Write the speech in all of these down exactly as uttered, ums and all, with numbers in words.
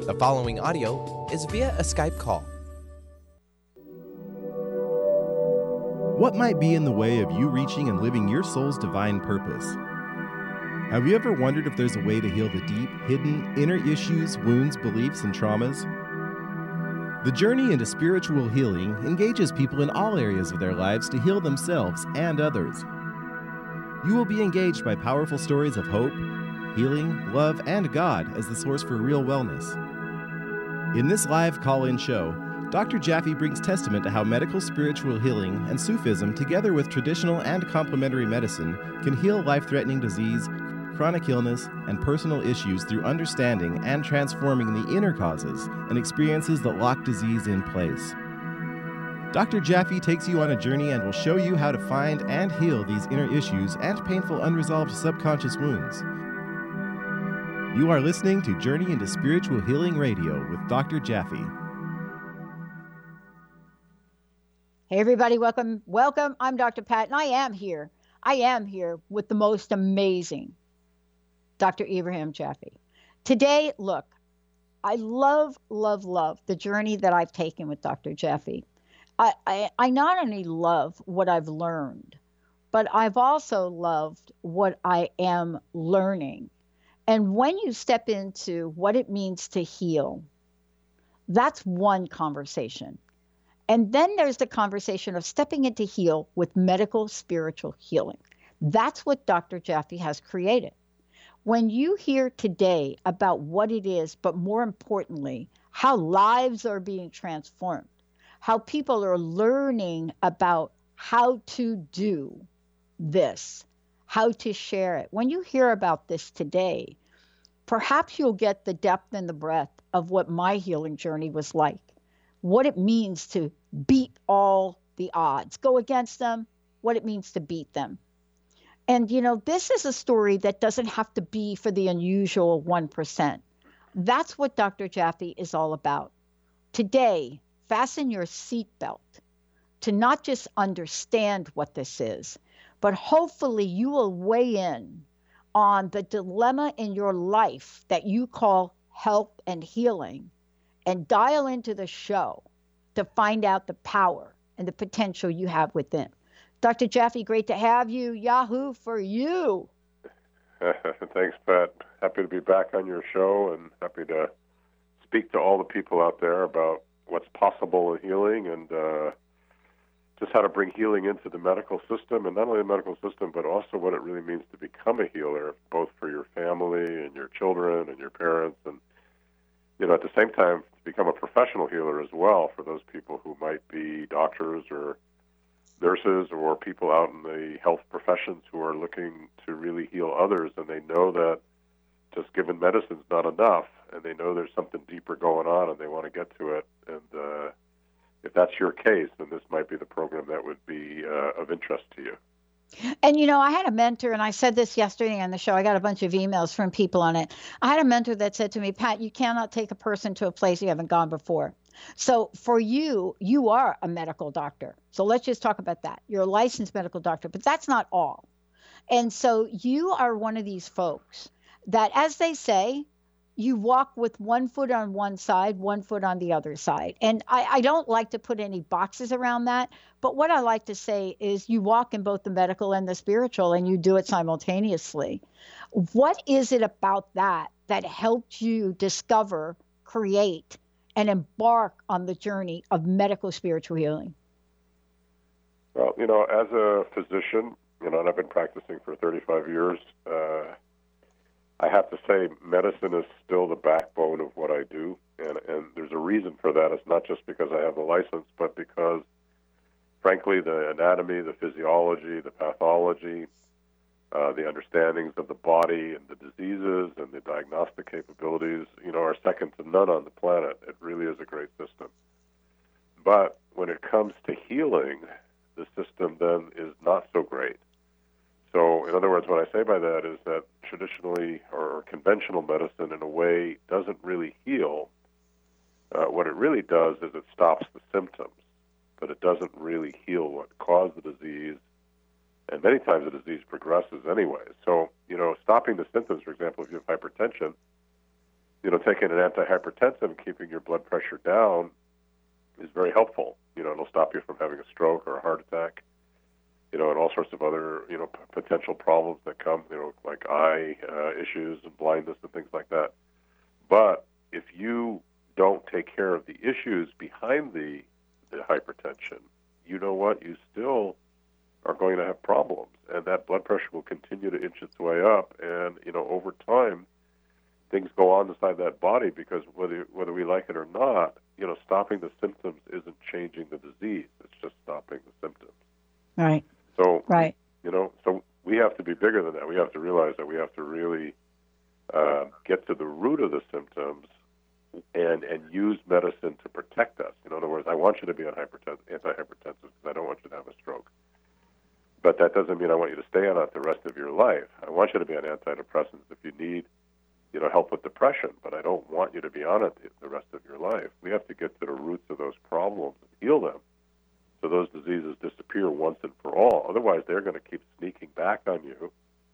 The following audio is via a Skype call. What might be in the way of you reaching and living your soul's divine purpose? Have you ever wondered if there's a way to heal the deep, hidden, inner issues, wounds, beliefs, and traumas? The journey into spiritual healing engages people in all areas of their lives to heal themselves and others. You will be engaged by powerful stories of hope, healing, love, and God as the source for real wellness. In this live call-in show, Doctor Jaffe brings testament to how medical spiritual healing and Sufism, together with traditional and complementary medicine, can heal life-threatening disease, chronic illness, and personal issues through understanding and transforming the inner causes and experiences that lock disease in place. Doctor Jaffe takes you on a journey and will show you how to find and heal these inner issues and painful unresolved subconscious wounds. You are listening to Journey into Spiritual Healing Radio with Doctor Jaffe. Hey everybody, welcome, welcome. I'm Doctor Pat, and I am here. I am here with the most amazing Doctor Ibrahim Jaffe. Today, look, I love, love, love the journey that I've taken with Doctor Jaffe. I, I, I not only love what I've learned, but I've also loved what I am learning. And when you step into what it means to heal, that's one conversation. And then there's the conversation of stepping into heal with medical spiritual healing. That's what Doctor Jaffe has created. When you hear today about what it is, but more importantly, how lives are being transformed, how people are learning about how to do this, how to share it. When you hear about this today, perhaps you'll get the depth and the breadth of what my healing journey was like, what it means to beat all the odds, go against them, what it means to beat them. And, you know, this is a story that doesn't have to be for the unusual one percent. That's what Doctor Jaffe is all about. Today, fasten your seatbelt to not just understand what this is, but hopefully you will weigh in on the dilemma in your life that you call health and healing, and dial into the show to find out the power and the potential you have within. Doctor Jaffe, great to have you. Yahoo for you. Thanks, Pat. Happy to be back on your show and happy to speak to all the people out there about what's possible in healing and uh, just how to bring healing into the medical system, and not only the medical system, but also what it really means to become a healer, both for your family and your children and your parents, and, you know, at the same time, to become a professional healer as well for those people who might be doctors or nurses or people out in the health professions who are looking to really heal others, and they know that just giving medicine's not enough, and they know there's something deeper going on, and they want to get to it. And uh, if that's your case, then this might be the program that would be uh, of interest to you. And, you know, I had a mentor, and I said this yesterday on the show. I got a bunch of emails from people on it. I had a mentor that said to me, Pat, you cannot take a person to a place you haven't gone before. So for you, you are a medical doctor. So let's just talk about that. You're a licensed medical doctor, but that's not all. And so you are one of these folks that, as they say, you walk with one foot on one side, one foot on the other side. And I, I don't like to put any boxes around that. But what I like to say is you walk in both the medical and the spiritual, and you do it simultaneously. What is it about that that helped you discover, create, and embark on the journey of medical spiritual healing? Well, you know, as a physician, you know, and I've been practicing for thirty-five years, uh, I have to say medicine is still the backbone of what I do, and, and there's a reason for that. It's not just because I have the license, but because, frankly, the anatomy, the physiology, the pathology, uh, the understandings of the body and the diseases and the diagnostic capabilities, you know, are second to none on the planet. It really is a great system. But when it comes to healing, the system then is not so great. So, in other words, what I say by that is that traditionally or conventional medicine, in a way, doesn't really heal. Uh, what it really does is it stops the symptoms, but it doesn't really heal what caused the disease, and many times the disease progresses anyway. So, you know, stopping the symptoms, for example, if you have hypertension, you know, taking an antihypertensive and keeping your blood pressure down is very helpful. You know, it'll stop you from having a stroke or a heart attack, you know, and all sorts of other, you know, p- potential problems that come, you know, like eye uh, issues and blindness and things like that. But if you don't take care of the issues behind the, the hypertension, you know what? You still are going to have problems, and that blood pressure will continue to inch its way up. And, you know, over time, things go on inside that body because whether whether we like it or not, you know, stopping the symptoms isn't changing the disease. It's just stopping the symptoms. Right. So, right. you know, so we have to be bigger than that. We have to realize that we have to really uh, get to the root of the symptoms and and use medicine to protect us. In other words, I want you to be on hypertensive, antihypertensive because I don't want you to have a stroke. But that doesn't mean I want you to stay on it the rest of your life. I want you to be on antidepressants if you need, you know, help with depression, but I don't want you to be on it the rest of your life. We have to get to the roots of those problems and heal them so those diseases disappear once and for all. Otherwise, they're going to keep sneaking back on you,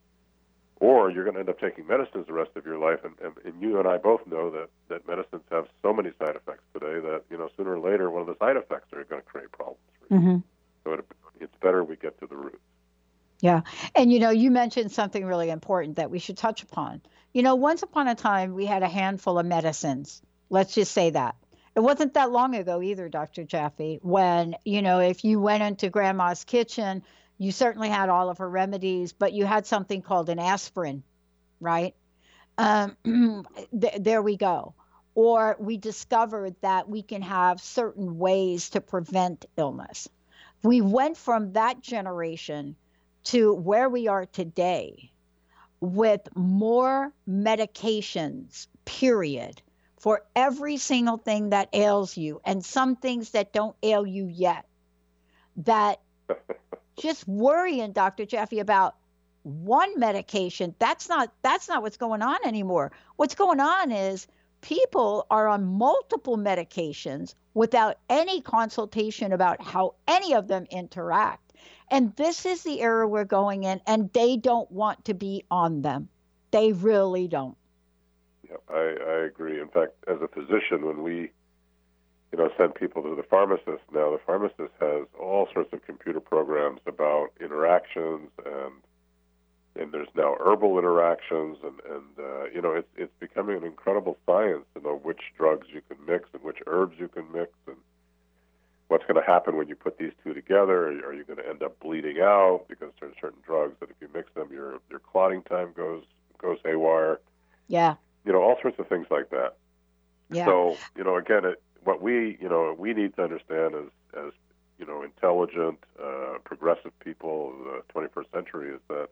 or you're going to end up taking medicines the rest of your life. And, and, and you and I both know that, that medicines have so many side effects today that, you know, sooner or later, one of the side effects are going to create problems for you. Mm-hmm. So it, it's better we get to the roots. Yeah. And, you know, you mentioned something really important that we should touch upon. You know, once upon a time, we had a handful of medicines. Let's just say that. It wasn't that long ago either, Doctor Jaffe, when, you know, if you went into Grandma's kitchen, you certainly had all of her remedies, but you had something called an aspirin, right? Um, th- there we go. Or we discovered that we can have certain ways to prevent illness. We went from that generation to where we are today with more medications, period, for every single thing that ails you, and some things that don't ail you yet. That just worrying, Doctor Jaffe, about one medication, that's not that's not what's going on anymore. What's going on is people are on multiple medications without any consultation about how any of them interact. And this is the era we're going in, and they don't want to be on them. They really don't. Yeah, I, I agree. In fact, as a physician, when we, you know, send people to the pharmacist now, the pharmacist has all sorts of computer programs about interactions, and and there's now herbal interactions, and, and uh, you know, it's it's becoming an incredible science to know which drugs you can mix and which herbs you can mix, and what's going to happen when you put these two together. Are you going to end up bleeding out because there's certain drugs that if you mix them, your your clotting time goes goes haywire. Yeah. You know, all sorts of things like that. Yeah. So, you know, again, it, what we, you know, we need to understand as, as you know, intelligent, uh, progressive people of the twenty-first century is that,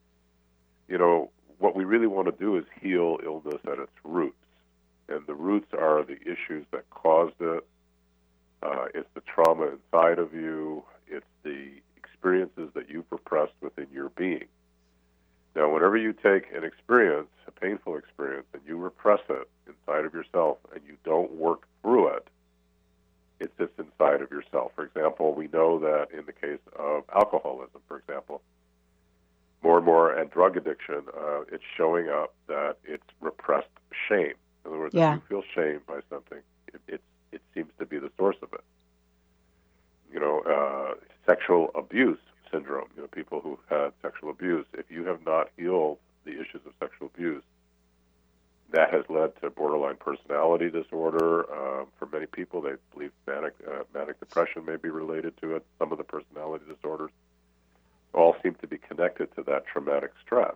you know, what we really want to do is heal illness at its roots. And the roots are the issues that caused it. Uh, it's the trauma inside of you. It's the experiences that you've repressed within your being. Now, whenever you take an experience, a painful experience, and you repress it inside of yourself and you don't work through it, it sits inside of yourself. For example, we know that in the case of alcoholism, for example, more and more, and drug addiction, uh, it's showing up that it's repressed shame. In other words, yeah. if you feel shame by something, it, it, it seems to be the source of it. You know, uh, sexual abuse syndrome, you know, people who've had sexual abuse, if you have not healed the issues of sexual abuse, that has led to borderline personality disorder. Um, for many people, they believe manic, uh, manic depression may be related to it. Some of the personality disorders all seem to be connected to that traumatic stress.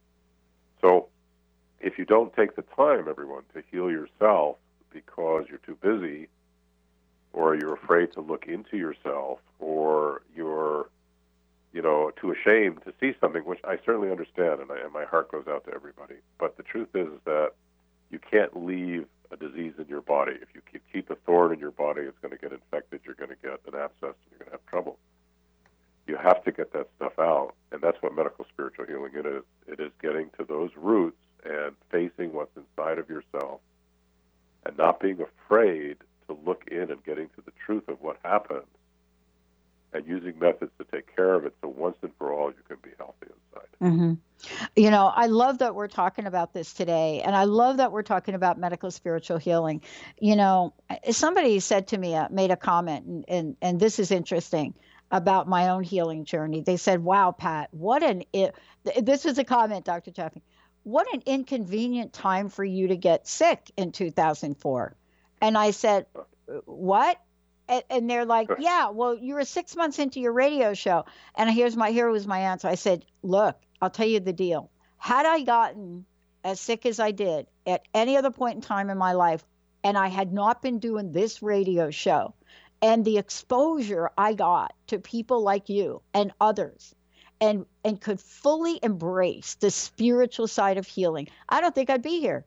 So if you don't take the time, everyone, to heal yourself because you're too busy, or you're afraid to look into yourself, or you're you know, too ashamed to see something, which I certainly understand, and, I, and my heart goes out to everybody. But the truth is that you can't leave a disease in your body. If you keep, keep a thorn in your body, it's going to get infected, you're going to get an abscess, and you're going to have trouble. You have to get that stuff out, and that's what medical spiritual healing it is. It is getting to those roots and facing what's inside of yourself and not being afraid to look in and getting to the truth of what happened, and using methods to take care of it so once and for all you can be healthy inside. Mm-hmm. You know, I love that we're talking about this today, and I love that we're talking about medical spiritual healing. You know, somebody said to me, uh, made a comment, and, and, and this is interesting, about my own healing journey. They said, wow, Pat, what an, it, this was a comment, Doctor Chaffee, what an inconvenient time for you to get sick in two thousand four. And I said, what? And, and they're like, yeah, well, you were six months into your radio show. And here's my, here was my answer. I said, look, I'll tell you the deal. Had I gotten as sick as I did at any other point in time in my life, and I had not been doing this radio show, and the exposure I got to people like you and others, and and could fully embrace the spiritual side of healing, I don't think I'd be here.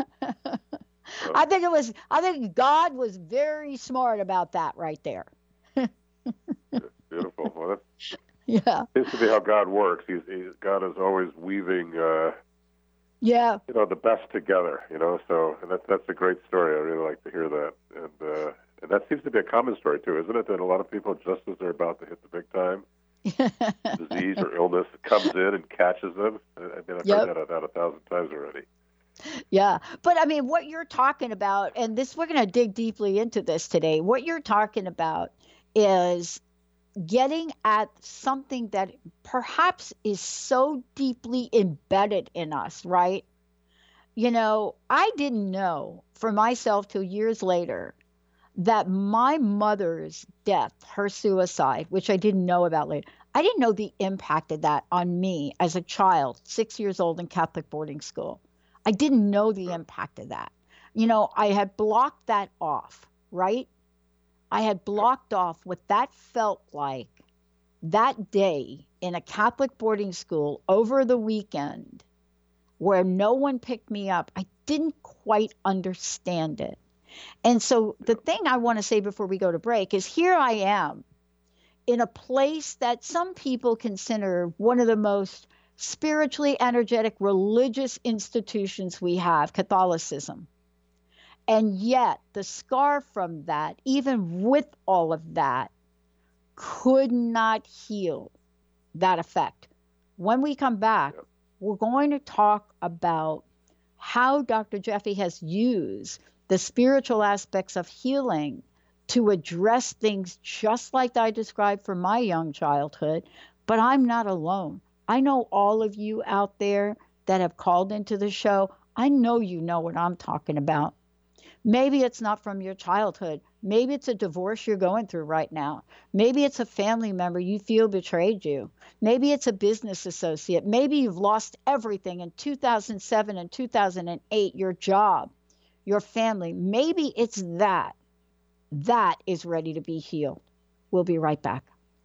I think it was, I think God was very smart about that right there. Beautiful. Well, that's, yeah. seems to be how God works. He's, he's God is always weaving, uh, yeah, you know, the best together. You know, so that's that's a great story. I really like to hear that, and uh, and that seems to be a common story too, isn't it? That a lot of people, just as they're about to hit the big time, disease or illness comes in and catches them. I mean, I've yep. heard that about a thousand times already. Yeah. But I mean, what you're talking about, and this, we're going to dig deeply into this today. What you're talking about is getting at something that perhaps is so deeply embedded in us, right? You know, I didn't know for myself till years later that my mother's death, her suicide, which I didn't know about later, I didn't know the impact of that on me as a child, six years old in Catholic boarding school. I didn't know the impact of that. You know, I had blocked that off, right? I had blocked off what that felt like that day in a Catholic boarding school over the weekend where no one picked me up. I didn't quite understand it. And so the thing I want to say before we go to break is here I am in a place that some people consider one of the most spiritually energetic religious institutions we have, Catholicism. And yet the scar from that, even with all of that, could not heal that effect. When we come back, yep. we're going to talk about how Doctor Jeffy has used the spiritual aspects of healing to address things just like I described for my young childhood. But I'm not alone. I know all of you out there that have called into the show. I know you know what I'm talking about. Maybe it's not from your childhood. Maybe it's a divorce you're going through right now. Maybe it's a family member you feel betrayed you. Maybe it's a business associate. Maybe you've lost everything in two thousand seven and two thousand eight, your job, your family. Maybe it's that. That is ready to be healed. We'll be right back.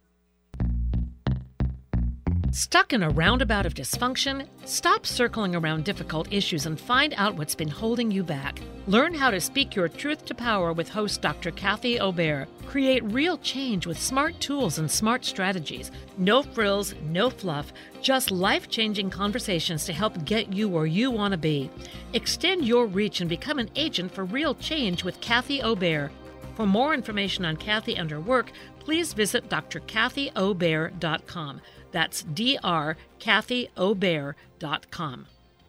Stuck in a roundabout of dysfunction? Stop circling around difficult issues and find out what's been holding you back. Learn how to speak your truth to power with host Doctor Kathy Obear. Create real change with smart tools and smart strategies. No frills, no fluff, just life-changing conversations to help get you where you want to be. Extend your reach and become an agent for real change with Kathy Obear. For more information on Kathy and her work, please visit d r kathy obear dot com. That's D R Kathy Obear dot com.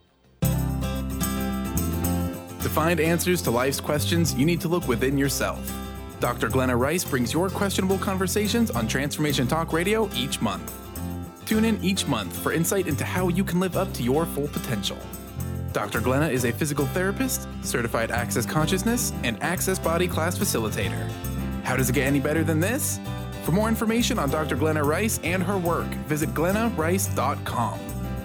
To find answers to life's questions, you need to look within yourself. Doctor Glenna Rice brings your questionable conversations on Transformation Talk Radio each month. Tune in each month for insight into how you can live up to your full potential. Doctor Glenna is a physical therapist, certified Access Consciousness, and Access Body Class facilitator. How does it get any better than this? For more information on Doctor Glenna Rice and her work, visit glenna rice dot com.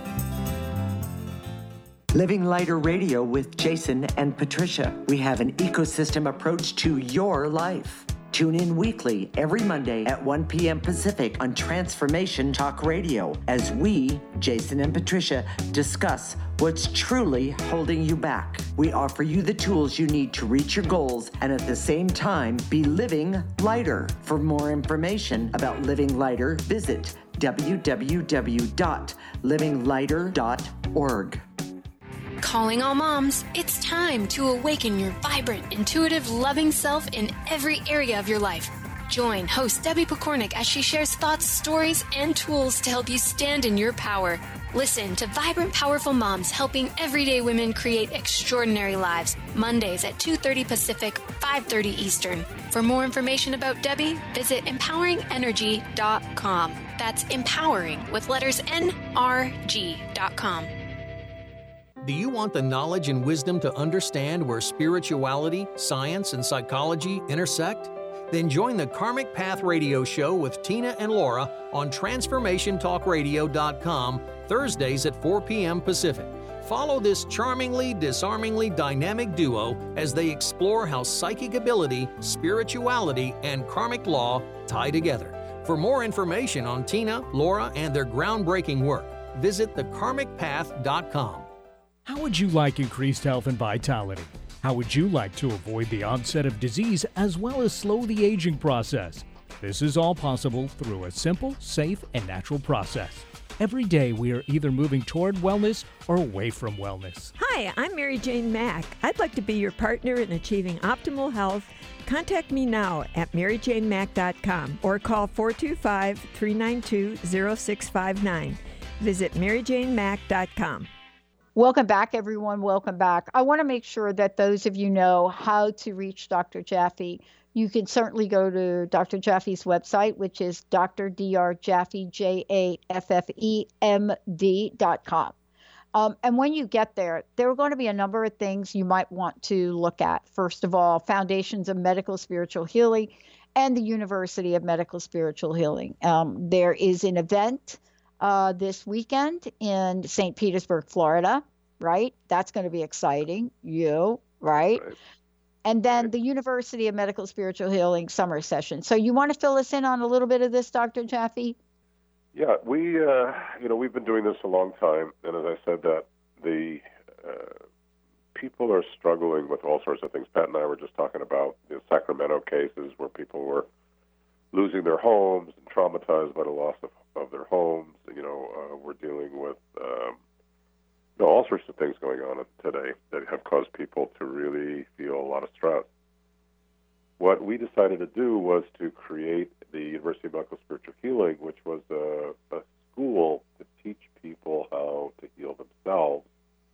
Living Lighter Radio with Jason and Patricia. We have an ecosystem approach to your life. Tune in weekly every Monday at one p.m. Pacific on Transformation Talk Radio as we, Jason and Patricia, discuss what's truly holding you back. We offer you the tools you need to reach your goals and at the same time be living lighter. For more information about Living Lighter, visit w w w dot living lighter dot org. Calling all moms, it's time to awaken your vibrant, intuitive, loving self in every area of your life. Join host Debbie Pokornik as she shares thoughts, stories, and tools to help you stand in your power. Listen to Vibrant, Powerful Moms helping everyday women create extraordinary lives. Mondays at two thirty Pacific, five thirty Eastern. For more information about Debbie, visit empowering energy dot com. That's empowering with letters N R G dot com. Do you want the knowledge and wisdom to understand where spirituality, science, and psychology intersect? Then join the Karmic Path Radio Show with Tina and Laura on transformation talk radio dot com Thursdays at four p.m. Pacific. Follow this charmingly, disarmingly dynamic duo as they explore how psychic ability, spirituality, and karmic law tie together. For more information on Tina, Laura, and their groundbreaking work, visit the karmic path dot com. How would you like increased health and vitality? How would you like to avoid the onset of disease as well as slow the aging process? This is all possible through a simple, safe, and natural process. Every day we are either moving toward wellness or away from wellness. Hi, I'm Mary Jane Mack. I'd like to be your partner in achieving optimal health. Contact me now at mary jane mack dot com or call four two five, three nine two, zero six five nine. Visit mary jane mack dot com. Welcome back, everyone. Welcome back. I want to make sure that those of you know how to reach Doctor Jaffe. You can certainly go to Doctor Jaffe's website, which is D R Jaffe, J A F F E M D dot com. Um, and when you get there, there are going to be a number of things you might want to look at. First of all, Foundations of Medical Spiritual Healing and the University of Medical Spiritual Healing. Um, there is an event Uh, this weekend in Saint Petersburg, Florida, right? That's going to be exciting. You, right? right? And then right. the University of Medical Spiritual Healing summer session. So you want to fill us in on a little bit of this, Doctor Jaffe? Yeah, we, uh, you know, we've been doing this a long time. And as I said, that the uh, people are struggling with all sorts of things. Pat and I were just talking about the Sacramento cases where people were losing their homes and traumatized by the loss of, of their homes. You know, uh, we're dealing with um, you know, all sorts of things going on today that have caused people to really feel a lot of stress. What we decided to do was to create the University of Medical Spiritual Healing, which was a, a school to teach people how to heal themselves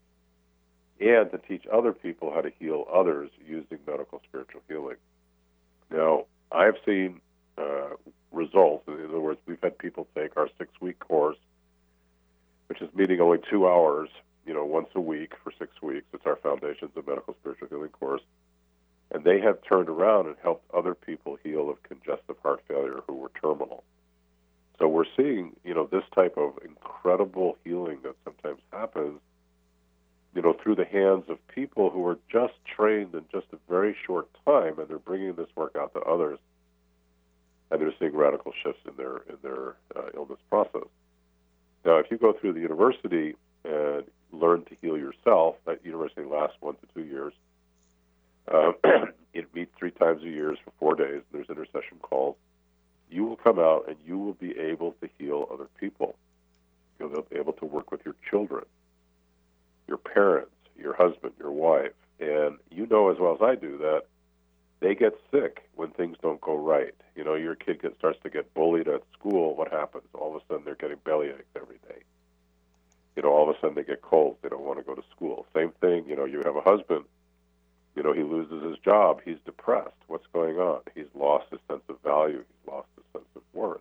and to teach other people how to heal others using medical spiritual healing. Now, I've seen Uh, results. In other words, we've had people take our six-week course, which is meeting only two hours, you know, once a week for six weeks. It's our Foundations of Medical Spiritual Healing course. And they have turned around and helped other people heal of congestive heart failure who were terminal. So we're seeing, you know, this type of incredible healing that sometimes happens, you know, through the hands of people who are just trained in just a very short time, and they're bringing this work out to others. And they're seeing radical shifts in their in their uh, illness process. Now, if you go through the university and learn to heal yourself, that university lasts one to two years. Uh, it meets three times a year for four days. There's intercession calls. You will come out and you will be able to heal other people. You'll be able to work with your children, your parents, your husband, your wife. And you know as well as I do that they get sick when things don't go right. You know, your kid gets, starts to get bullied at school. What happens? All of a sudden, they're getting bellyaches every day. You know, all of a sudden, they get colds. They don't want to go to school. Same thing, you know, you have a husband. You know, he loses his job. He's depressed. What's going on? He's lost his sense of value. He's lost his sense of worth.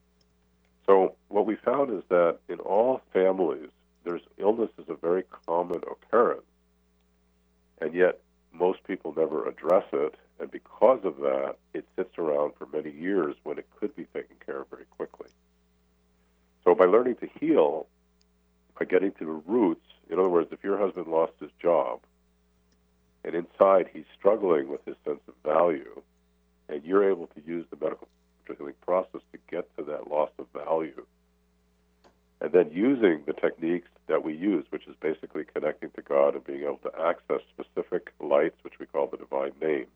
So what we found is that in all families, there's illness is a very common occurrence. And yet, most people never address it. And because of that, it sits around for many years when it could be taken care of very quickly. So by learning to heal, by getting to the roots, in other words, if your husband lost his job, and inside he's struggling with his sense of value, and you're able to use the medical healing process to get to that loss of value, and then using the techniques that we use, which is basically connecting to God and being able to access specific lights, which we call the divine names,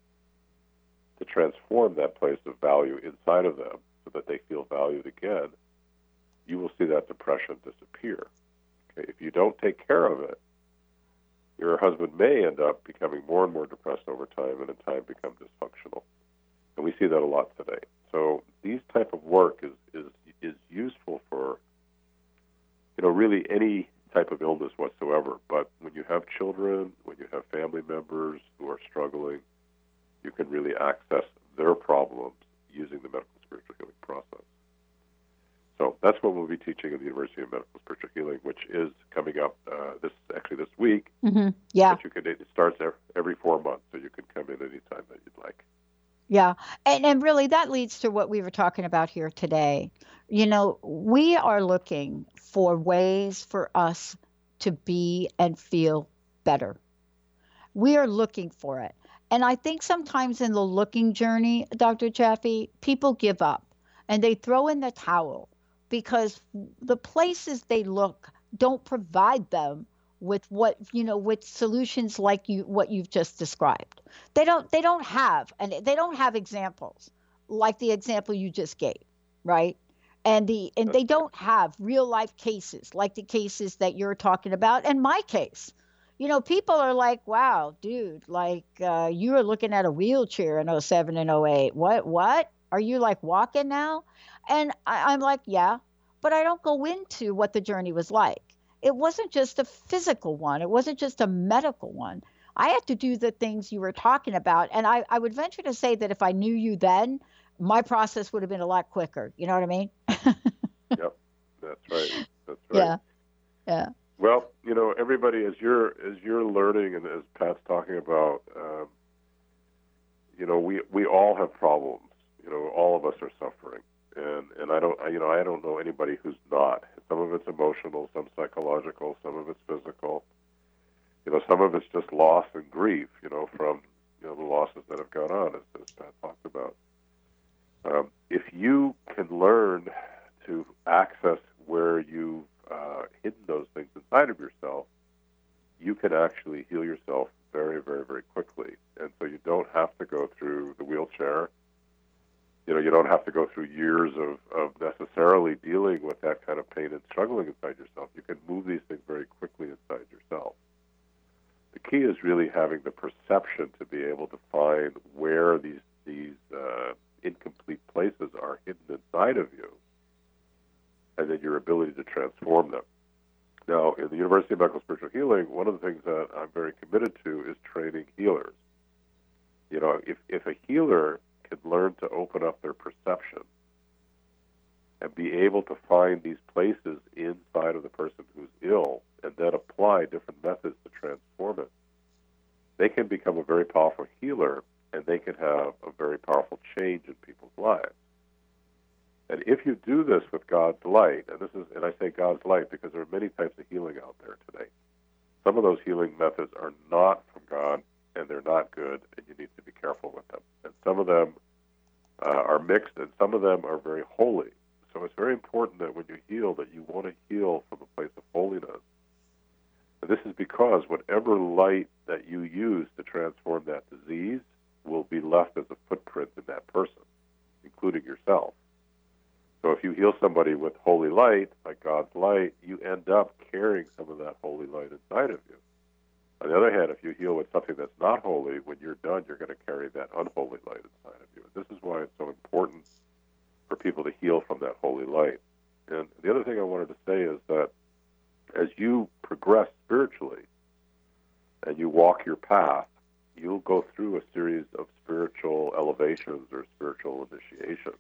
to transform that place of value inside of them so that they feel valued again, you will see that depression disappear. Okay? If you don't take care of it, your husband may end up becoming more and more depressed over time and in time become dysfunctional. And we see that a lot today. So these type of work is, is, is useful for, you know, really any type of illness whatsoever. But when you have children, when you have family members who are struggling, you can really access their problems using the medical spiritual healing process. So that's what we'll be teaching at the University of Medical Spiritual Healing, which is coming up uh, this actually this week. Mm-hmm. Yeah. But you can, it starts every four months, so you can come in anytime that you'd like. Yeah. And, and really that leads to what we were talking about here today. You know, we are looking for ways for us to be and feel better. We are looking for it. And I think sometimes in the looking journey, Doctor Chaffee, people give up and they throw in the towel because the places they look don't provide them with what, you know, with solutions like you, what you've just described. They don't, they don't have, and they don't have examples like the example you just gave, right? And the, and they don't have real life cases like the cases that you're talking about and my case. You know, people are like, wow, dude, like uh, you were looking at a wheelchair in oh seven and oh eight. What, what? Are you like walking now? And I, I'm like, yeah, but I don't go into what the journey was like. It wasn't just a physical one. It wasn't just a medical one. I had to do the things you were talking about. And I, I would venture to say that if I knew you then, my process would have been a lot quicker. You know what I mean? Yep, that's right. That's right. Yeah, yeah. Well, you know, everybody, as you're as you're learning, and as Pat's talking about, um, you know, we we all have problems. You know, all of us are suffering, and and I don't, I, you know, I don't know anybody who's not. Some of it's emotional, some psychological, some of it's physical. You know, some of it's just loss and grief. You know, from you know the losses that have gone on, as, as Pat talked about. Um, if you can learn to access where you've uh, hidden those things inside of yourself, you can actually heal yourself very, very, very quickly. And so you don't have to go through the wheelchair. You know, you don't have to go through years of, of necessarily dealing with that kind of pain and struggling inside yourself. You can move these things very quickly inside yourself. The key is really having the perception to be able to find where these these uh, incomplete places are hidden inside of you, and then your ability to transform them. Now, in the University of Medical Spiritual Healing, one of the things that I'm very committed to is training healers. You know, if, if a healer can learn to open up their perception and be able to find these places inside of the person who's ill and then apply different methods to transform it, they can become a very powerful healer, and they can have a very powerful change in people's lives. And if you do this with God's light, and this is, and I say God's light because there are many types of healing out there today. Some of those healing methods are not from God, and they're not good, and you need to be careful with them. And some of them uh, are mixed, and some of them are very holy. So it's very important that when you heal, that you want to heal from a place of holiness. And this is because whatever light that you use to transform that disease will be left as a footprint in that person, including yourself. So if you heal somebody with holy light, like God's light, you end up carrying some of that holy light inside of you. On the other hand, if you heal with something that's not holy, when you're done, you're going to carry that unholy light inside of you. And this is why it's so important for people to heal from that holy light. And the other thing I wanted to say is that as you progress spiritually and you walk your path, you'll go through a series of spiritual elevations or spiritual initiations.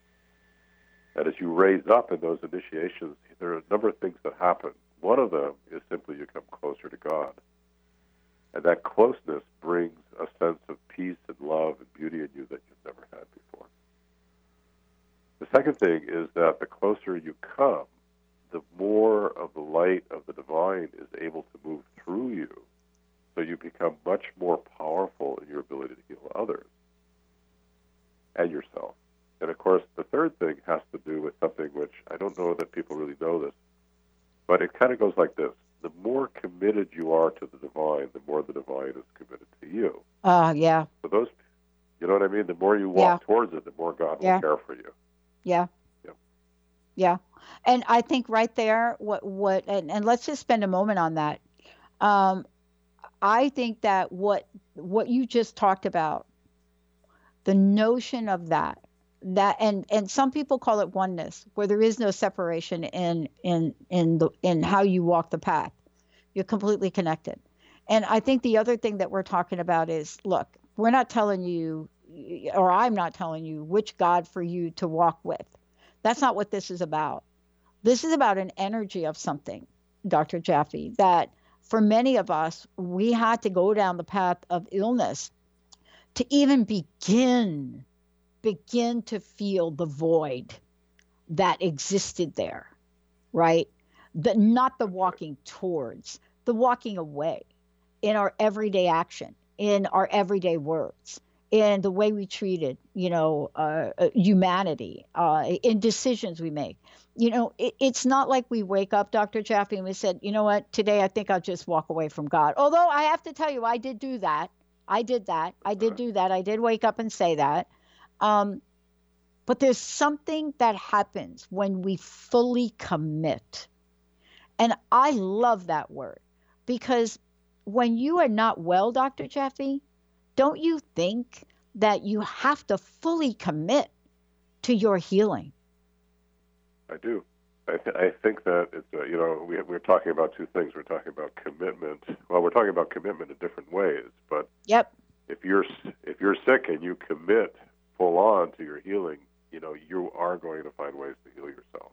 And as you raise up in those initiations, there are a number of things that happen. One of them is simply you come closer to God. And that closeness brings a sense of peace and love and beauty in you that you've never had before. The second thing is that the closer you come, the more of the light of the divine is able to move through you. So you become much more powerful in your ability to heal others and yourself. And of course, the third thing has to do with something which I don't know that people really know this, but it kind of goes like this. The more committed you are to the divine, the more the divine is committed to you. Uh, yeah. So those, you know what I mean? The more you walk Yeah. towards it, the more God Yeah. will care for you. Yeah. Yeah. Yeah. And I think right there, what, what, and, and let's just spend a moment on that. Um, I think that what, what you just talked about The notion of that, that and and some people call it oneness, where there is no separation in in in the in how you walk the path. You're completely connected. And I think the other thing that we're talking about is, look, we're not telling you, or I'm not telling you which God for you to walk with. That's not what this is about. This is about an energy of something, Doctor Jaffe, that for many of us, we had to go down the path of illness to even begin, begin to feel the void that existed there, right? The, not the walking towards, the walking away in our everyday action, in our everyday words, in the way we treated, you know, uh, humanity, uh, in decisions we make. You know, it, it's not like we wake up, Doctor Jaffe, and we said, you know what, today I think I'll just walk away from God. Although I have to tell you, I did do that. I did that. I did do that. I did wake up and say that. Um, but there's something that happens when we fully commit. And I love that word, because when you are not well, Doctor Jaffe, don't you think that you have to fully commit to your healing? I do. I, th- I think that it's, uh, you know, we, we're talking about two things. We're talking about commitment. Well, we're talking about commitment in different ways. But yep. if you're if you're sick and you commit full on to your healing, you know, you are going to find ways to heal yourself.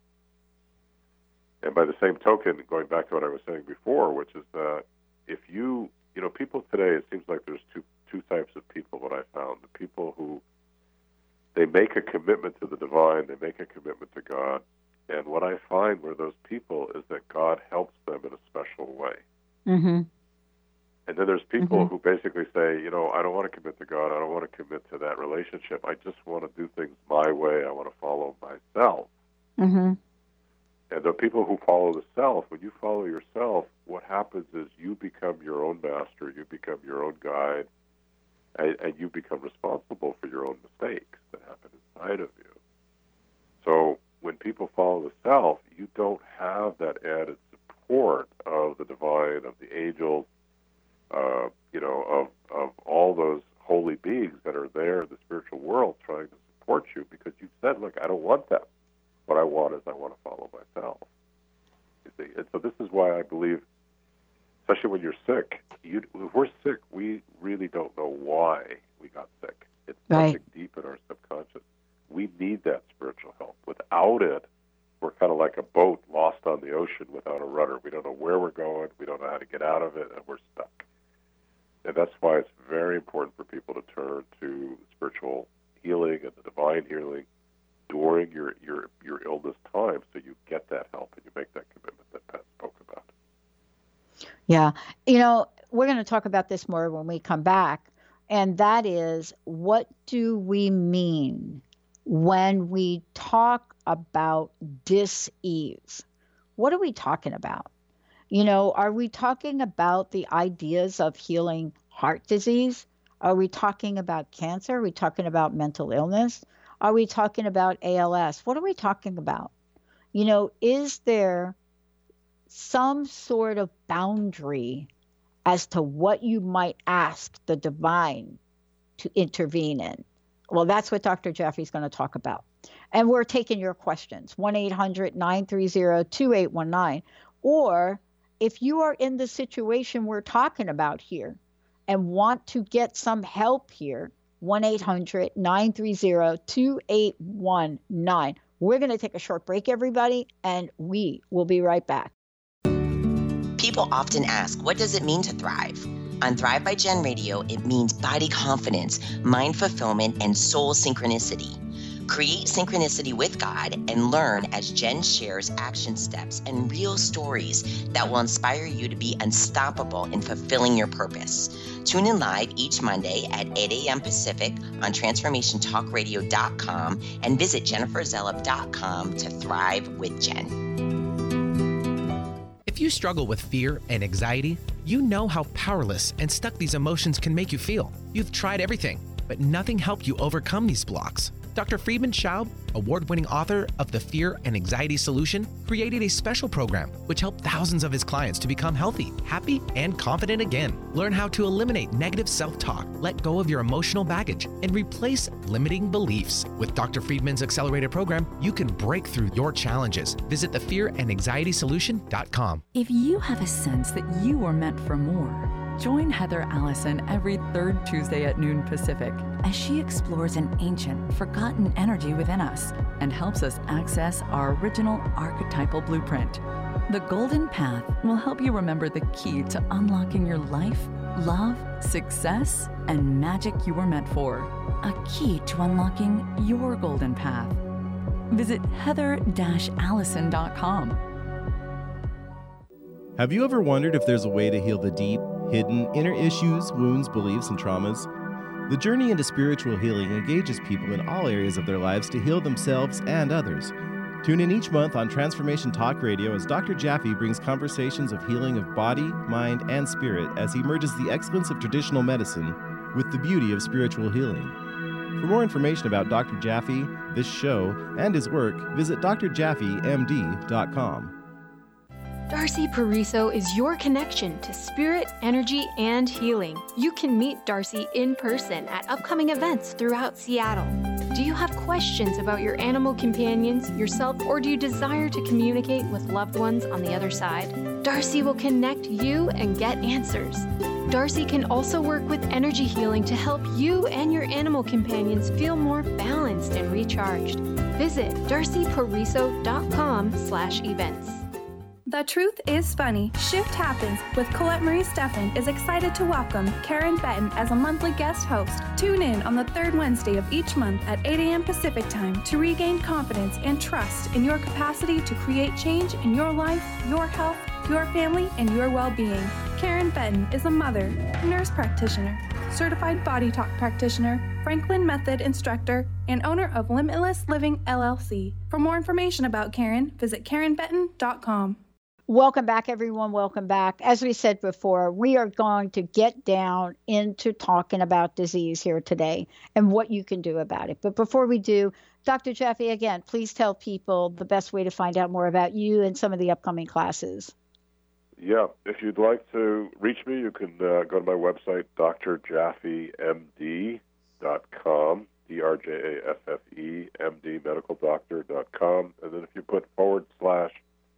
And by the same token, going back to what I was saying before, which is that if you, you know, people today, it seems like there's two two types of people, what I found. The people who, they make a commitment to the divine, they make a commitment to God, and what I find with those people is that God helps them in a special way. Mm-hmm. And then there's people mm-hmm. who basically say, you know, I don't want to commit to God, I don't want to commit to that relationship, I just want to do things my way, I want to follow myself. Mm-hmm. And the people who follow the self, when you follow yourself, what happens is you become your own master, you become your own guide, and, and you become responsible for your own mistakes that happen inside of you. So when people follow the self, you don't have that added support of the divine, of the angels, uh, you know, of, of all those holy beings that are there in the spiritual world trying to support you, because you've said, look, I don't want them. What I want is I want to follow myself. You see? And so this is why I believe, especially when you're sick, you, if we're sick, we really don't know why we got sick. It's right. something deep in our subconscious. We need that spiritual help. Without it, we're kind of like a boat lost on the ocean without a rudder. We don't know where we're going. We don't know how to get out of it, and we're stuck. And that's why it's very important for people to turn to spiritual healing and the divine healing during your, your, your illness time, so you get that help and you make that commitment that Pat spoke about. Yeah. You know, we're going to talk about this more when we come back, and that is, what do we mean when we talk about dis-ease? What are we talking about? You know, are we talking about the ideas of healing heart disease? Are we talking about cancer? Are we talking about mental illness? Are we talking about A L S? What are we talking about? You know, is there some sort of boundary as to what you might ask the divine to intervene in? Well, that's what Doctor Jaffe is going to talk about. And we're taking your questions, one eight hundred nine three zero two eight one nine. Or if you are in the situation we're talking about here and want to get some help here, one eight hundred nine three zero two eight one nine. We're going to take a short break, everybody, and we will be right back. People often ask, what does it mean to thrive? On Thrive by Jen Radio, it means body confidence, mind fulfillment, and soul synchronicity. Create synchronicity with God and learn as Jen shares action steps and real stories that will inspire you to be unstoppable in fulfilling your purpose. Tune in live each Monday at eight a.m. Pacific on transformation talk radio dot com and visit jennifer zellup dot com to thrive with Jen. If you struggle with fear and anxiety, you know how powerless and stuck these emotions can make you feel. You've tried everything, but nothing helped you overcome these blocks. Doctor Friedman Schaub, award-winning author of The Fear and Anxiety Solution, created a special program which helped thousands of his clients to become healthy, happy, and confident again. Learn how to eliminate negative self-talk, let go of your emotional baggage, and replace limiting beliefs. With Doctor Friedman's accelerated program, you can break through your challenges. Visit the fear and anxiety solution dot com. If you have a sense that you are meant for more, join Heather Allison every third Tuesday at noon Pacific as she explores an ancient, forgotten energy within us and helps us access our original archetypal blueprint. The Golden Path will help you remember the key to unlocking your life, love, success, and magic you were meant for. A key to unlocking your golden path. Visit heather dash allison dot com. Have you ever wondered if there's a way to heal the deep, hidden, inner issues, wounds, beliefs, and traumas? The journey into spiritual healing engages people in all areas of their lives to heal themselves and others. Tune in each month on Transformation Talk Radio as Doctor Jaffe brings conversations of healing of body, mind, and spirit as he merges the excellence of traditional medicine with the beauty of spiritual healing. For more information about Doctor Jaffe, this show, and his work, visit d r jaffe m d dot com. Darcy Pariso is your connection to spirit, energy, and healing. You can meet Darcy in person at upcoming events throughout Seattle. Do you have questions about your animal companions, yourself, or do you desire to communicate with loved ones on the other side? Darcy will connect you and get answers. Darcy can also work with energy healing to help you and your animal companions feel more balanced and recharged. Visit darcy pariso dot com slash events. The Truth is Funny. Shift Happens with Colette Marie Steffen is excited to welcome Karen Benton as a monthly guest host. Tune in on the third Wednesday of each month at eight a.m. Pacific Time to regain confidence and trust in your capacity to create change in your life, your health, your family, and your well-being. Karen Benton is a mother, nurse practitioner, certified body talk practitioner, Franklin Method instructor, and owner of Limitless Living L L C. For more information about Karen, visit karen benton dot com. Welcome back, everyone. Welcome back. As we said before, we are going to get down into talking about disease here today and what you can do about it. But before we do, Doctor Jaffe, again, please tell people the best way to find out more about you and some of the upcoming classes. Yeah, if you'd like to reach me, you can uh, go to my website, d r jaffe m d dot com, D R J A F F E M D, medical doctor dot com. And then if you put forward slash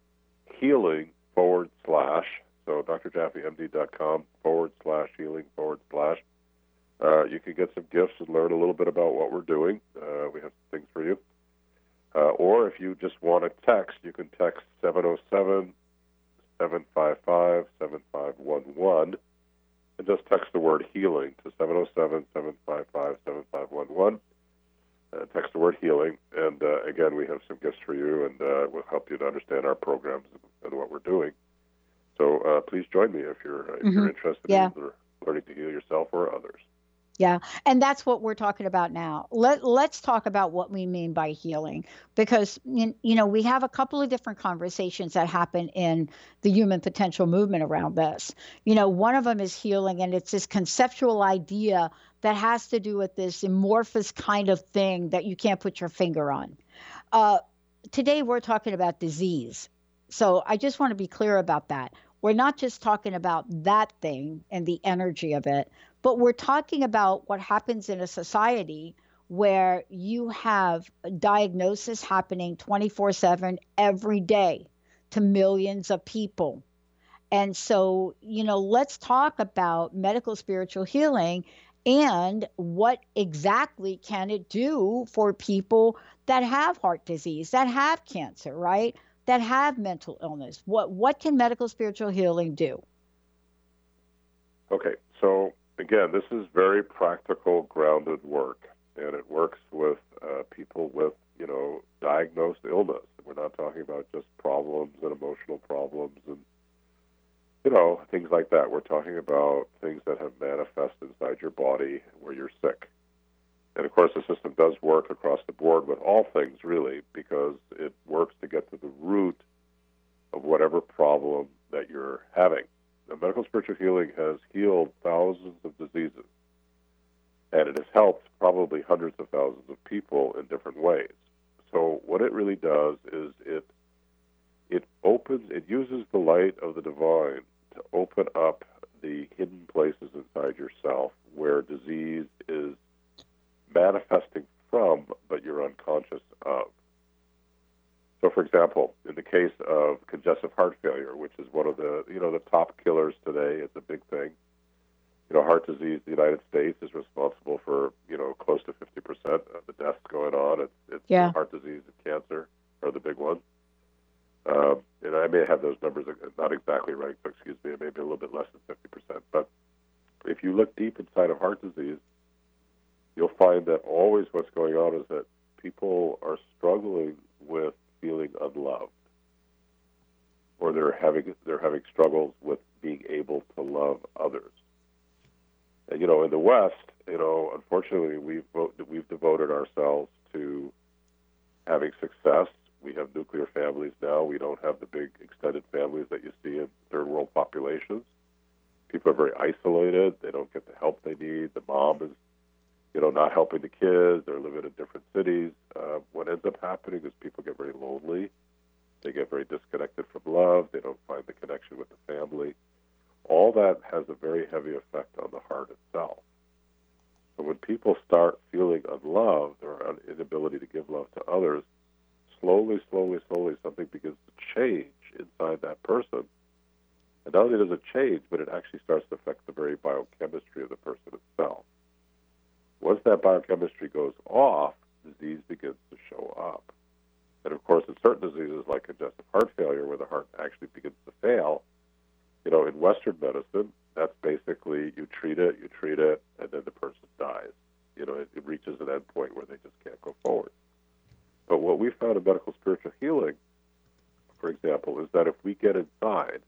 healing forward slash, so d r jaffe m d dot com forward slash healing forward slash, uh, you can get some gifts and learn a little bit about what we're doing. Uh, we have some things for you. Uh, or if you just want to text, you can text seven oh seven, seven five five, seven five one one and just text the word healing to seven oh seven, seven five five, seven five one one. Uh, text the word healing, and uh, again, we have some gifts for you, and uh, we'll help you to understand our programs and what we're doing. So uh, please join me if you're if mm-hmm. you're interested yeah. in learning to heal yourself or others. Yeah, and that's what we're talking about now. Let, let's talk about what we mean by healing, because, you know, we have a couple of different conversations that happen in the human potential movement around this. You know, one of them is healing, and it's this conceptual idea that has to do with this amorphous kind of thing that you can't put your finger on. Uh, today, we're talking about disease. So I just want to be clear about that. We're not just talking about that thing and the energy of it, but we're talking about what happens in a society where you have a diagnosis happening twenty-four seven every day to millions of people. And so, you know, let's talk about medical spiritual healing and what exactly can it do for people that have heart disease, that have cancer, right? That have mental illness. What what can medical spiritual healing do? Okay, so again, this is very practical, grounded work, and it works with uh, people with, you know, diagnosed illness. We're not talking about just problems and emotional problems and, you know, things like that. We're talking about things that have manifest inside your body where you're sick. And, of course, the system does work across the board with all things, really, because it works to get to the root of whatever problem that you're having. Now, medical spiritual healing has healed thousands of diseases, and it has helped probably hundreds of thousands of people in different ways. So what it really does is it it opens, it uses the light of the divine to open up the hidden places inside yourself where disease is manifesting from, but you're unconscious of. So, for example, in the case of congestive heart failure, which is one of the, you know, the top killers today, it's a big thing. You know, heart disease in the United States is responsible for, you know, close to fifty percent of the deaths going on. It's, it's yeah. heart disease and cancer are the big ones. Um, and I may have those numbers not exactly right, so excuse me, it may be a little bit less than fifty percent. But if you look deep inside of heart disease, you'll find that always what's going on is that people are struggling with feeling unloved, or they're having they're having struggles with being able to love others. And you know, in the West, you know, unfortunately, we've we've devoted ourselves to having success. We have nuclear families now. We don't have the big extended families that you see in third world populations. People are very isolated. They don't get the help they need. The mom is, you know, not helping the kids. They're living in different cities. Uh, what ends up happening is people get very lonely. They get very disconnected from love. They don't find the connection with the family. All that has a very heavy effect on the heart itself. So when people start feeling unloved or an inability to give love to others, slowly, slowly, slowly, something begins to change inside that person. And not only does it change, but it actually starts to affect the very biochemistry of the person itself. Once that biochemistry goes off, disease begins to show up. And of course, in certain diseases like congestive heart failure, where the heart actually begins to fail, you know, in Western medicine, that's basically you treat it, you treat it, and then the person dies. You know, it, it reaches an end point where they just can't go forward. But what we found in medical spiritual healing, for example, is that if we get inside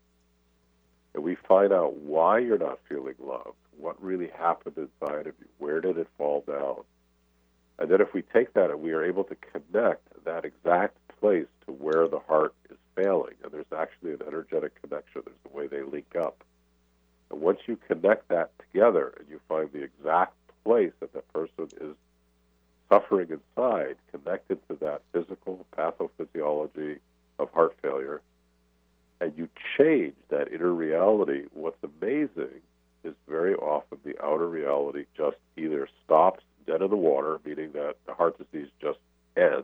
and we find out why you're not feeling loved, what really happened inside of you, where did it fall down, and then if we take that and we are able to connect that exact place to where the heart is failing, and there's actually an energetic connection, there's the way they link up. And once you connect that together and you find the exact place that the person is suffering inside, connected to that physical pathophysiology of heart failure, and you change that inner reality, what's amazing is very often the outer reality just either stops dead in the water, meaning that the heart disease just ends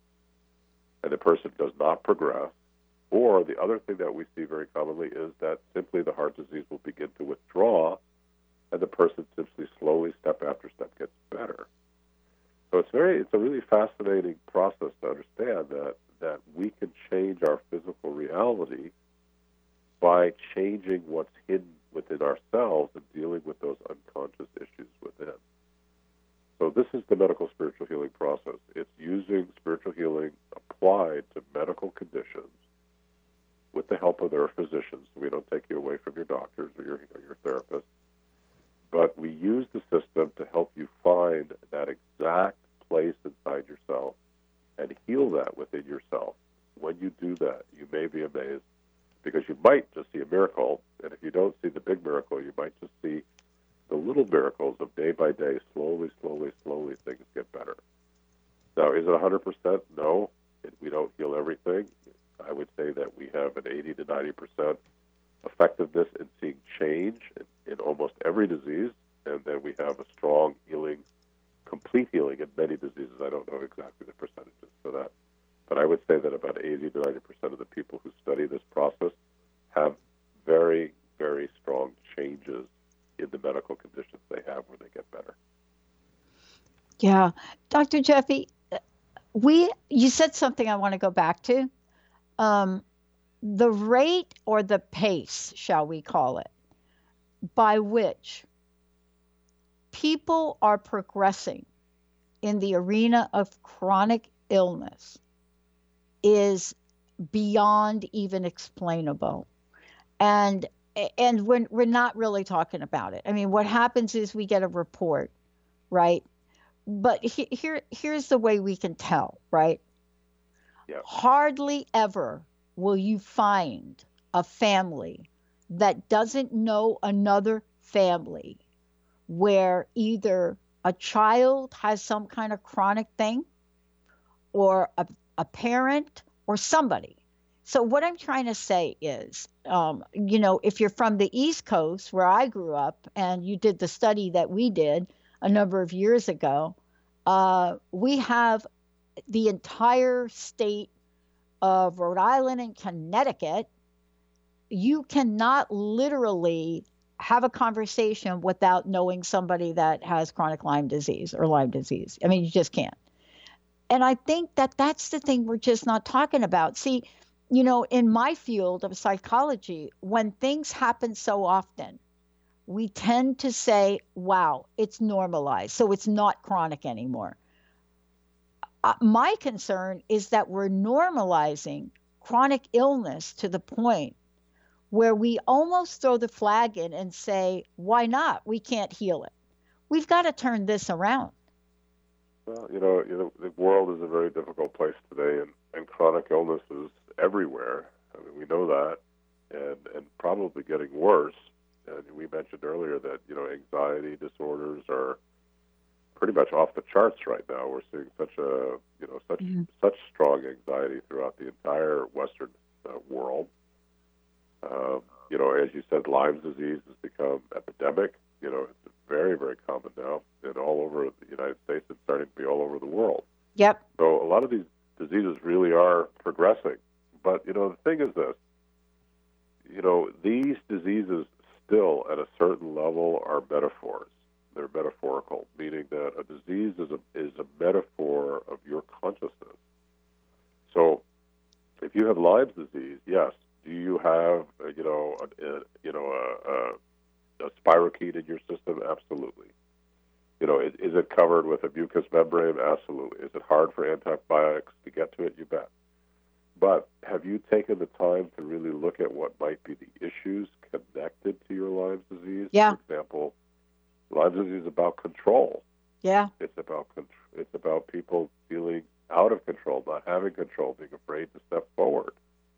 and the person does not progress, or the other thing that we see very commonly is that simply the heart disease will begin to withdraw and the person simply slowly, step after step, gets better. So it's very, it's a really fascinating process to understand that, that we can change our physical reality by changing what's hidden within ourselves and dealing with those unconscious issues within. So this is the medical spiritual healing process. It's using spiritual healing applied to medical conditions with the help of their physicians. We don't take you away from your doctors or your, or your therapists, but we use the system to help you find that exact place inside yourself and heal that within yourself. When you do that, you may be amazed because you might just see a miracle, and if you don't see the big miracle, you might just see the little miracles of day by day, slowly, slowly, slowly, things get better. Now, is it one hundred percent? No. It, we don't heal everything. I would say that we have an eighty to ninety percent effectiveness in seeing change in, in almost every disease, and then we have a strong healing, complete healing in many diseases. I don't know exactly the percentages for that, but I would say that about eighty to ninety percent of the people who study this process have very, very strong changes in the medical conditions they have where they get better. Yeah. Doctor Jeffy, we you said something I want to go back to. Um, the rate or the pace, shall we call it, by which people are progressing in the arena of chronic illness is beyond even explainable. And and we're, we're not really talking about it. I mean, what happens is we get a report, right? But he, here here's the way we can tell, right? Yep. Hardly ever will you find a family that doesn't know another family where either a child has some kind of chronic thing, or a, a parent, or somebody. So what I'm trying to say is, um, you know, if you're from the East Coast, where I grew up, and you did the study that we did a number of years ago, uh, we have the entire state of Rhode Island and Connecticut. You cannot literally have a conversation without knowing somebody that has chronic Lyme disease or Lyme disease. I mean, you just can't. And I think that that's the thing we're just not talking about. See, you know, in my field of psychology, when things happen so often, we tend to say, wow, it's normalized, so it's not chronic anymore. Uh, my concern is that we're normalizing chronic illness to the point where we almost throw the flag in and say, why not? We can't heal it. We've got to turn this around. Well, you know, you know, the world is a very difficult place today, and, and chronic illness is everywhere. I mean, we know that, and and probably getting worse. And we mentioned earlier that, you know, anxiety disorders are pretty much off the charts right now. We're seeing such a, you know, such mm-hmm. such strong anxiety throughout the entire Western uh, world. Um, you know, as you said, Lyme disease has become epidemic. You know, it's very, very common now, and all over the United States. It's starting to be all over the world. Yep. So a lot of these diseases really are progressing. But, you know, the thing is this, you know, these diseases still at a certain level are metaphors. They're metaphorical, meaning that a disease is a, is a metaphor of your consciousness. So if you have Lyme disease, yes, do you have, uh, you know, a, a, you know, a, a, a spirochete in your system? Absolutely. You know, is, is it covered with a mucous membrane? Absolutely. Is it hard for antibiotics to get to it? You bet. But have you taken the time to really look at what might be the issues connected to your Lyme disease? Yeah. For example, Lyme disease is about control. Yeah. It's about it's about people feeling out of control, not having control, being afraid to step forward.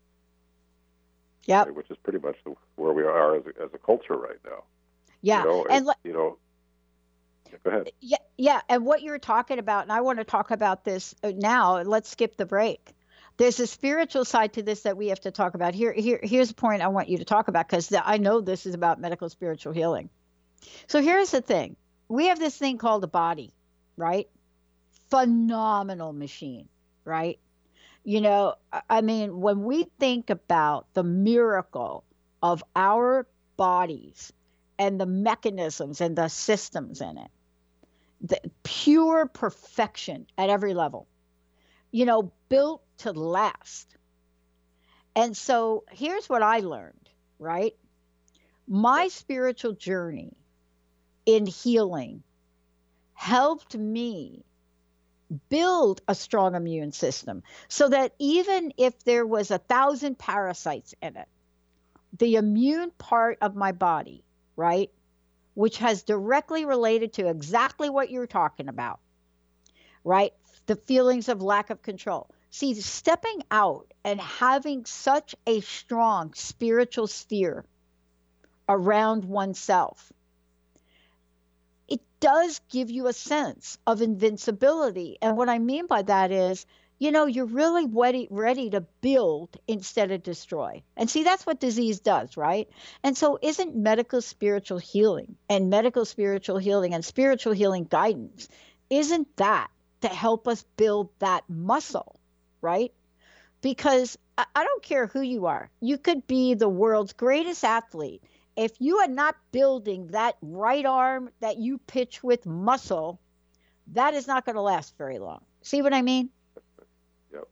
Yeah. Which is pretty much the, where we are as a, as a culture right now. Yeah. You know, and le- you know. Yeah, go ahead. Yeah, yeah. And what you're talking about, and I want to talk about this now. Let's skip the break. There's a spiritual side to this that we have to talk about. Here, here, here's a point I want you to talk about, because I know this is about medical spiritual healing. So here's the thing. We have this thing called a body, right? Phenomenal machine, right? You know, I mean, when we think about the miracle of our bodies and the mechanisms and the systems in it, the pure perfection at every level, you know, built to last. And so here's what I learned, right? My spiritual journey in healing helped me build a strong immune system so that even if there was a thousand parasites in it, the immune part of my body, right, which has directly related to exactly what you're talking about, right, the feelings of lack of control. See, stepping out and having such a strong spiritual sphere around oneself, it does give you a sense of invincibility. And what I mean by that is, you know, you're really ready, ready to build instead of destroy. And see, that's what disease does, right? And so isn't medical spiritual healing and medical spiritual healing and spiritual healing guidance, isn't that to help us build that muscle, right? Because I, I don't care who you are. You could be the world's greatest athlete. If you are not building that right arm that you pitch with muscle, that is not going to last very long. See what I mean? Yep.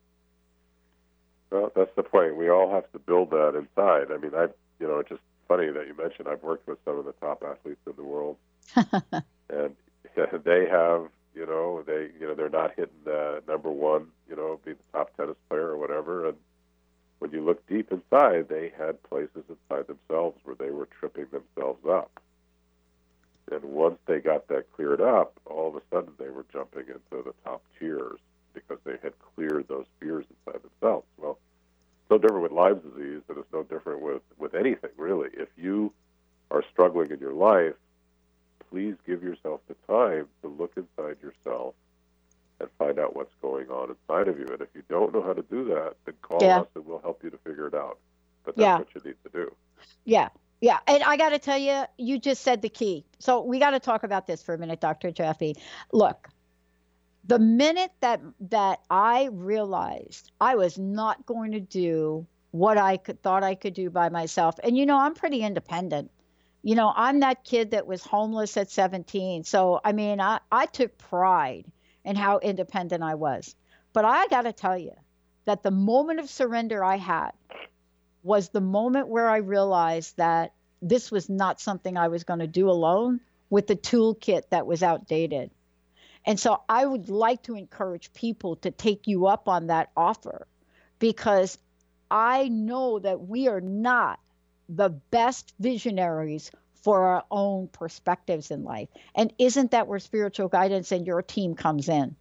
Well, that's the point. We all have to build that inside. I mean, I, you know, it's just funny that you mentioned I've worked with some of the top athletes in the world, and they have, you know, they, you know, they're not hitting the number one, you know, being the top tennis player or whatever, and when you look deep inside, they had places inside themselves where they were tripping themselves up. And once they got that cleared up, all of a sudden they were jumping into the top tiers because they had cleared those fears inside themselves. Well, it's no different with Lyme disease, and it's no different with, with anything, really. If you are struggling in your life, please give yourself the time to look look inside yourself and find out what's going on inside of you. And if you don't know how to do that, then call Yeah. us and we'll help you to figure it out. But that's Yeah. what you need to do. Yeah. Yeah. And I got to tell you, you just said the key. So we got to talk about this for a minute, Doctor Jaffe. Look, the minute that that I realized I was not going to do what I could, thought I could do by myself, and you know, I'm pretty independent. You know, I'm that kid that was homeless at seventeen. So, I mean, I, I took pride in how independent I was. But I got to tell you that the moment of surrender I had was the moment where I realized that this was not something I was going to do alone with the toolkit that was outdated. And so I would like to encourage people to take you up on that offer, because I know that we are not the best visionaries for our own perspectives in life. And isn't that where spiritual guidance and your team comes in?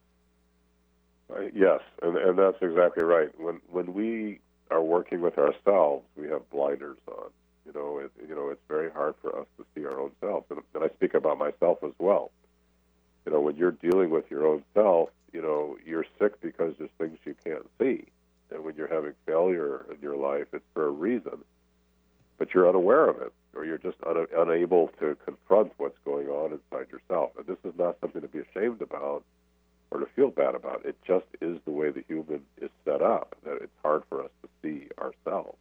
Uh, yes, and, and that's exactly right. When when we are working with ourselves, we have blinders on. You know, it, you know, it's very hard for us to see our own selves. And, and I speak about myself as well. You know, when you're dealing with your own self, you know, you're sick because there's things you can't see. And when you're having failure in your life, it's for a reason. But you're unaware of it, or you're just un- unable to confront what's going on inside yourself. And this is not something to be ashamed about or to feel bad about. It just is the way the human is set up, that it's hard for us to see ourselves.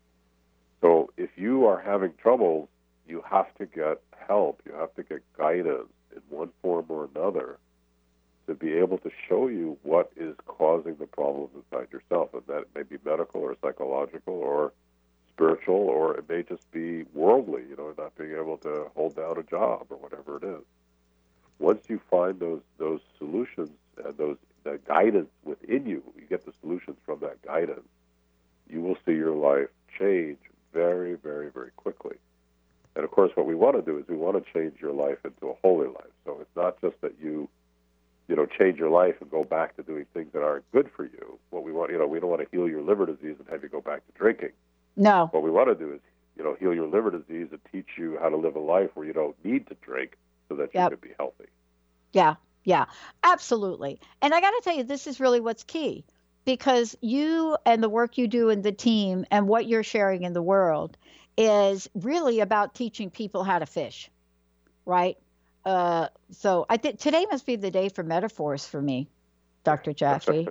So if you are having troubles, you have to get help. You have to get guidance in one form or another to be able to show you what is causing the problems inside yourself. And that may be medical or psychological or spiritual, or it may just be worldly, you know, not being able to hold down a job or whatever it is. Once you find those those solutions and those that guidance within you, you get the solutions from that guidance, you will see your life change very, very, very quickly. And of course, what we want to do is we want to change your life into a holy life. So it's not just that you, you know, change your life and go back to doing things that aren't good for you. What we want, you know, we don't want to heal your liver disease and have you go back to drinking. No. What we want to do is, you know, heal your liver disease and teach you how to live a life where you don't need to drink so that you Yep. can be healthy. Yeah, yeah, absolutely. And I got to tell you, this is really what's key, because you and the work you do in the team and what you're sharing in the world is really about teaching people how to fish, right? Uh, so I think today must be the day for metaphors for me, Doctor Jaffe.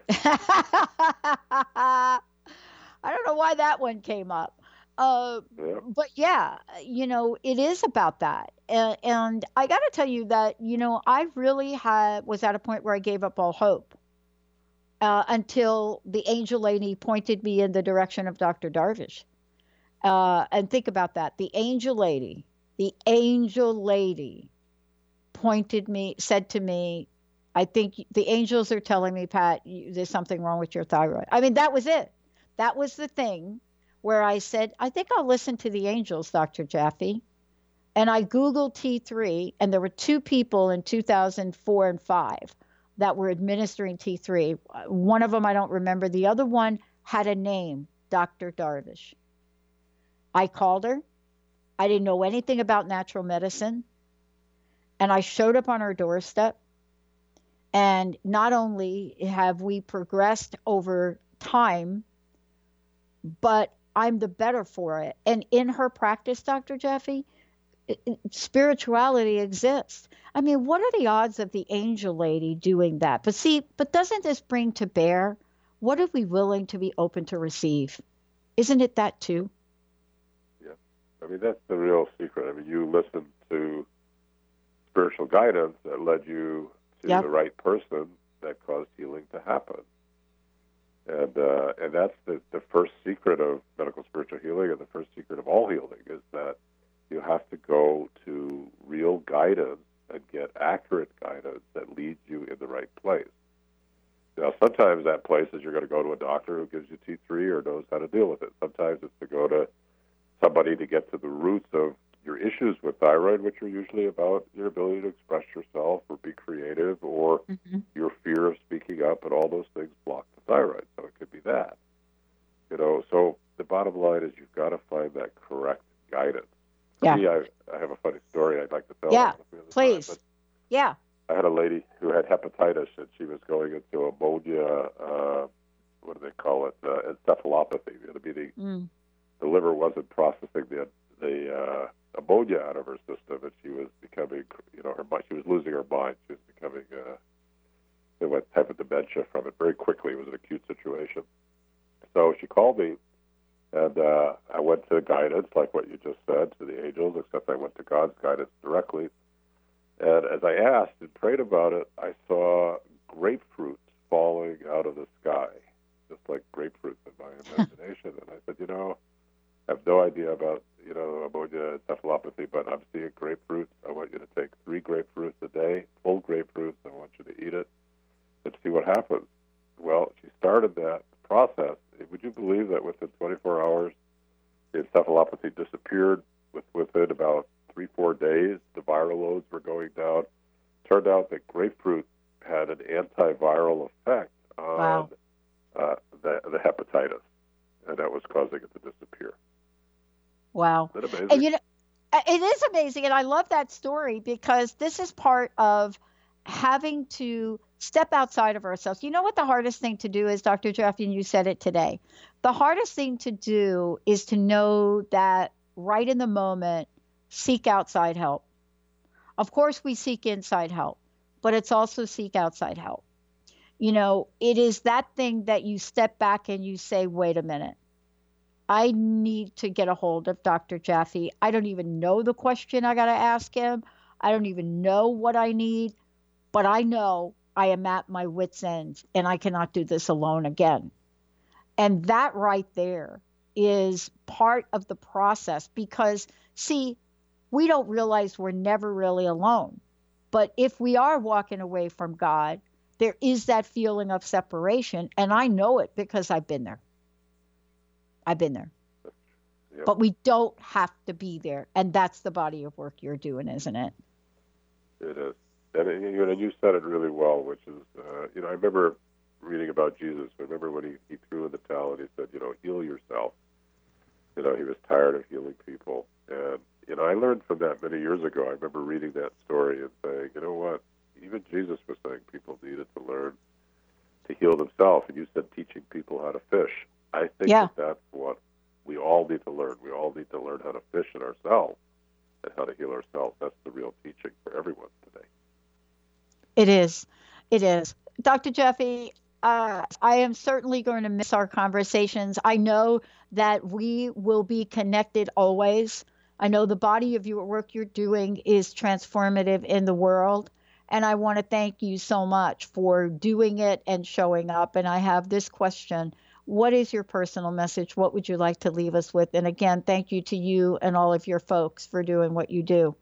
I don't know why that one came up. Uh, Yeah. but yeah, you know, it is about that. And, and I got to tell you that, you know, I really had, was at a point where I gave up all hope uh, until the angel lady pointed me in the direction of Doctor Darvish. Uh, and think about that. The angel lady, the angel lady pointed me, said to me, I think the angels are telling me, Pat, you, there's something wrong with your thyroid. I mean, that was it. That was the thing where I said, I think I'll listen to the angels, Doctor Jaffe. And I Googled T three, and there were two people in two thousand four and five that were administering T three. One of them I don't remember. The other one had a name, Doctor Darvish. I called her. I didn't know anything about natural medicine. And I showed up on her doorstep. And not only have we progressed over time, but I'm the better for it. And in her practice, Doctor Jaffe, spirituality exists. I mean, what are the odds of the angel lady doing that? But see, but doesn't this bring to bear, what are we willing to be open to receive? Isn't it that too? Yeah. I mean, that's the real secret. I mean, you listened to spiritual guidance that led you to Yep. the right person that caused healing to happen. And uh, and that's the, the first secret of medical spiritual healing, and the first secret of all healing, is that you have to go to real guidance and get accurate guidance that leads you in the right place. Now, sometimes that place is you're going to go to a doctor who gives you T three or knows how to deal with it. Sometimes it's to go to somebody to get to the roots of your issues with thyroid, which are usually about your ability to express yourself or be creative, or mm-hmm. your fear of speaking up, and all those things block the thyroid. So it could be that. You know, so the bottom line is you've got to find that correct guidance. For Yeah. me, I, I have a funny story I'd like to tell. Yeah, on the other please. side, Yeah. but I had a lady who had hepatitis, and she was going into ammonia, uh, what do they call it, uh, encephalopathy. It would be the, mm. the liver wasn't processing the the uh, ammonia out of her system, and she was becoming, you know, her she was losing her mind. She was becoming, uh, you know, what type of dementia from it very quickly. It was an acute situation. So she called me, and uh, I went to guidance, like what you just said, to the angels, except I went to God's guidance directly. And as I asked and prayed about it, I saw grapefruit falling out of the sky, just like grapefruits in my imagination. And I said, you know, I have no idea about, you know, ammonia encephalopathy, but I'm seeing grapefruits. I want you to take three grapefruits a day, full grapefruits. I want you to eat it and see what happens. Well, she started that process. Would you believe that within twenty-four hours, the encephalopathy disappeared? With, within about three, four days, the viral loads were going down. Turned out that grapefruit had an antiviral effect on wow. uh, the, the hepatitis, and that was causing it to disappear. Wow. Isn't that amazing? And you know, it is amazing, and I love that story because this is part of having to step outside of ourselves. You know what the hardest thing to do is, Doctor Jaffe, and you said it today. The hardest thing to do is to know that right in the moment, seek outside help. Of course, we seek inside help, but it's also seek outside help. You know, it is that thing that you step back and you say, wait a minute, I need to get a hold of Doctor Jaffe. I don't even know the question I got to ask him. I don't even know what I need, but I know I am at my wit's end and I cannot do this alone again. And that right there is part of the process because, see, we don't realize we're never really alone. But if we are walking away from God, there is that feeling of separation. And I know it because I've been there. I've been there. Yep. But we don't have to be there. And that's the body of work you're doing, isn't it? It is. And you know, you said it really well, which is, uh, you know, I remember reading about Jesus. I remember when he, he threw in the towel and he said, you know, heal yourself. You know, he was tired of healing people. And, you know, I learned from that many years ago. I remember reading that story and saying, you know what, even Jesus was saying people needed to learn to heal themselves. And you said teaching people how to fish. I think yeah. that that's what we all need to learn. We all need to learn how to fish in ourselves and how to heal ourselves. That's the real teaching for everyone today. It is. It is. Doctor Jaffe, uh, I am certainly going to miss our conversations. I know that we will be connected always. I know the body of your work you're doing is transformative in the world. And I want to thank you so much for doing it and showing up. And I have this question. What is your personal message? What would you like to leave us with? And again, thank you to you and all of your folks for doing what you do.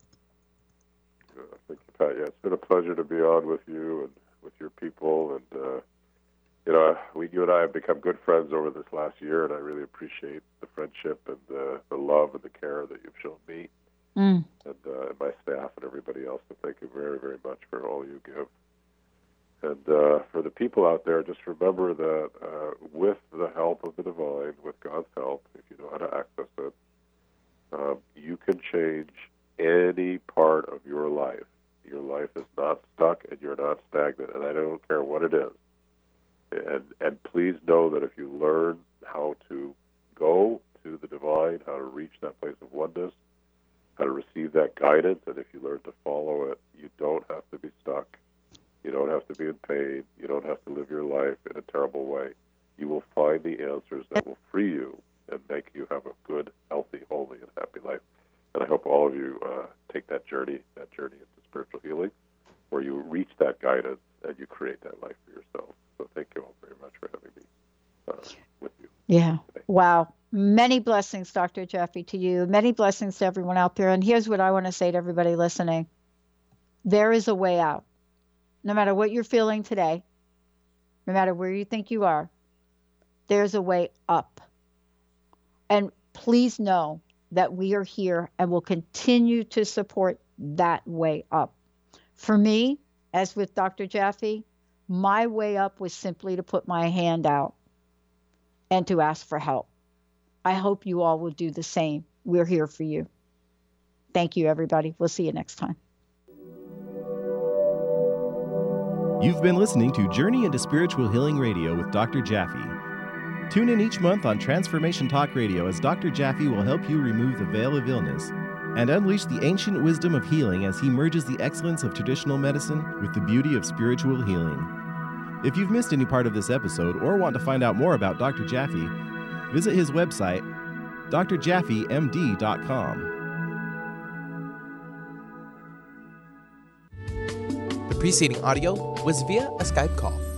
Thank you, Pat. Yeah, it's been a pleasure to be on with you and with your people. And, uh, you know, we, you and I have become good friends over this last year, and I really appreciate the friendship and the, the love and the care that you've shown me mm. and, uh, and my staff and everybody else. So thank you very, very much for all you give. And uh, for the people out there, just remember that uh, with the help of the divine, with God's help, if you know how to access it, um, you can change any part of your life. Your life is not stuck and you're not stagnant, and I don't care what it is. And, and please know that if you learn how to go to the divine, how to reach that place of oneness, how to receive that guidance, and if you learn to follow it, you don't have to be stuck. You don't have to be in pain. You don't have to live your life in a terrible way. You will find the answers that will free you and make you have a good, healthy, holy, and happy life. And I hope all of you uh, take that journey, that journey into spiritual healing, where you reach that guidance and you create that life for yourself. So thank you all very much for having me uh, with you. Yeah. Today. Wow. Many blessings, Doctor Jaffe, to you. Many blessings to everyone out there. And here's what I want to say to everybody listening. There is a way out. No matter what you're feeling today, no matter where you think you are, there's a way up. And please know that we are here and will continue to support that way up. For me, as with Doctor Jaffe, my way up was simply to put my hand out and to ask for help. I hope you all will do the same. We're here for you. Thank you, everybody. We'll see you next time. You've been listening to Journey into Spiritual Healing Radio with Doctor Jaffe. Tune in each month on Transformation Talk Radio as Doctor Jaffe will help you remove the veil of illness and unleash the ancient wisdom of healing as he merges the excellence of traditional medicine with the beauty of spiritual healing. If you've missed any part of this episode or want to find out more about Doctor Jaffe, visit his website, d r jaffe m d dot com. The preceding audio was via a Skype call.